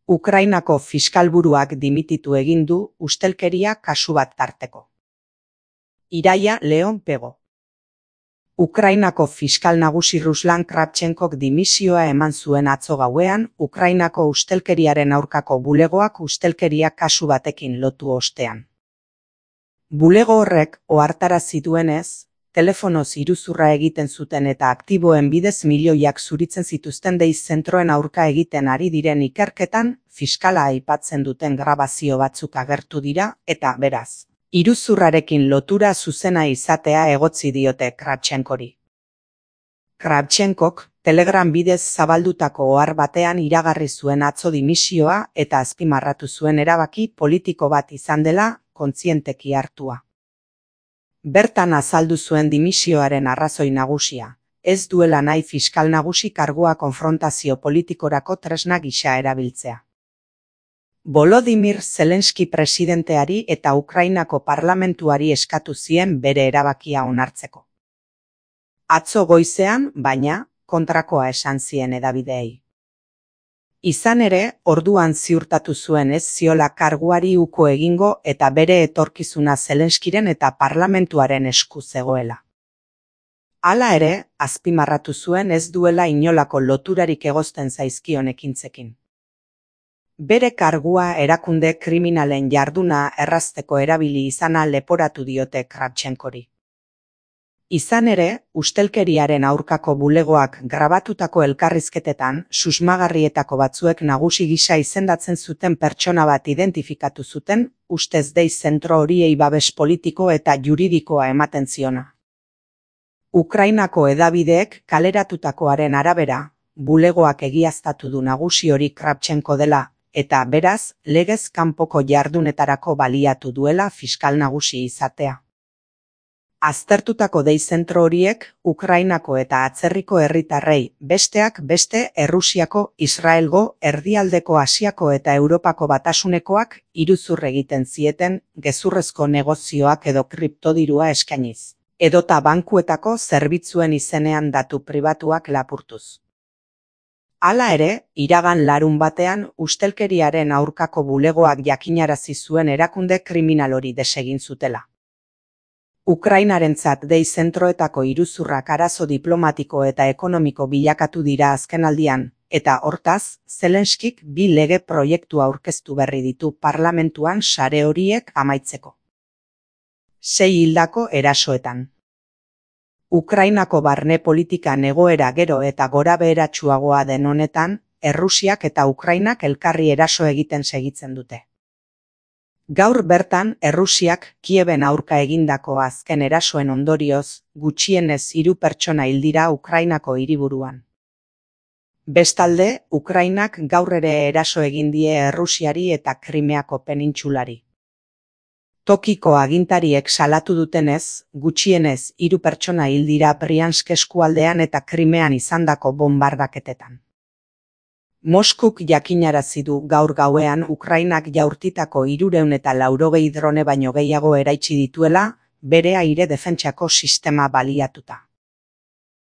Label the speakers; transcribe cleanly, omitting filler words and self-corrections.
Speaker 1: Ukrainako fiskalburuak dimititu egin du ustelkeria kasu bat tarteko. Iraia Leon Pego. Ukrainako fiskal nagusi Ruslan Kravchenkok dimisioa eman zuen atzo gauean, Ukrainako ustelkeriaren aurkako bulegoak ustelkeria kasu batekin lotu ostean. Bulego horrek ohartarazi duenez, telefonoz iruzurra egiten zuten eta aktiboen bidez milioiak zuritzen zituzten dei zentroen aurka egiten ari diren ikerketan, fiskala aipatzen duten grabazio batzuk agertu dira eta, beraz, iruzurrarekin lotura zuzena izatea egotzi diote Kravchenkori. Kravchenkok Telegram bidez zabaldutako ohar batean iragarri zuen atzo dimisioa eta azpimarratu zuen erabaki politiko bat izan dela kontzienteki hartua. Bertan azaldu zuen dimisioaren arrazoi nagusia, ez duela nahi fiskal nagusi kargua konfrontazio politikorako tresna gisa erabiltzea. Volodymyr Zelenski presidenteari eta Ukrainako parlamentuari eskatu zien bere erabakia onartzeko. Atzo goizean, baina, kontrakoa esan zien hedabideei. Izan ere, orduan ziurtatu zuen ez ziola karguari uko egingo eta bere etorkizuna Zelenskiren eta parlamentuaren esku zegoela. Hala ere, azpimarratu zuen ez duela inolako loturarik egozten zaizkion ekintzekin. Bere kargua erakunde kriminalen jarduna errazteko erabili izana leporatu diote Kravchenkori. Izan ere, ustelkeriaren aurkako bulegoak grabatutako elkarrizketetan, susmagarrietako batzuek nagusi gisa izendatzen zuten pertsona bat identifikatu zuten, ustez dei zentro horiei babes politiko eta juridikoa ematen ziona. Ukrainako hedabideek kaleratutakoaren arabera, bulegoak egiaztatu du nagusi hori Kravchenko dela, eta beraz, legez kanpoko jardunetarako baliatu duela fiskal nagusi izatea. Aztertutako dei zentro horiek, Ukrainako eta atzerriko herritarrei, besteak beste Errusiako, Israelgo, Erdialdeko Asiako eta Europako batasunekoak iruzur egiten zieten gezurrezko negozioak edo kriptodirua eskainiz, edota bankuetako zerbitzuen izenean datu pribatuak lapurtuz. Hala ere, iragan larunbatean ustelkeriaren aurkako bulegoak jakinarazi zuen erakunde kriminal hori desegin zutela. Ukrainarentzat dei zentroetako iruzurrak arazo diplomatiko eta ekonomiko bilakatu dira azkenaldian, eta hortaz, Zelenskik 2 lege proiektu aurkeztu berri ditu parlamentuan sare horiek amaitzeko. 6 hildako erasoetan. Ukrainako barne politikan egoera gero eta gorabeheratsuagoa den honetan, Errusiak eta Ukrainak elkarri eraso egiten segitzen dute. Gaur bertan, Errusiak Kieben aurka egindako azken erasoen ondorioz, gutxienez 3 pertsona hil dira Ukrainako hiriburuan. Bestalde, Ukrainak gaur ere eraso egin die Errusiari eta Krimeako penintsulari. Tokiko agintariek salatu dutenez, gutxienez 3 pertsona hil dira Briansk eskualdean eta Krimean izandako bonbardaketetan. Moskuk jakinarazi du gaur gauean Ukrainak jaurtitako 380 drone baino gehiago eraitsi dituela, bere aire defentsako sistema baliatuta.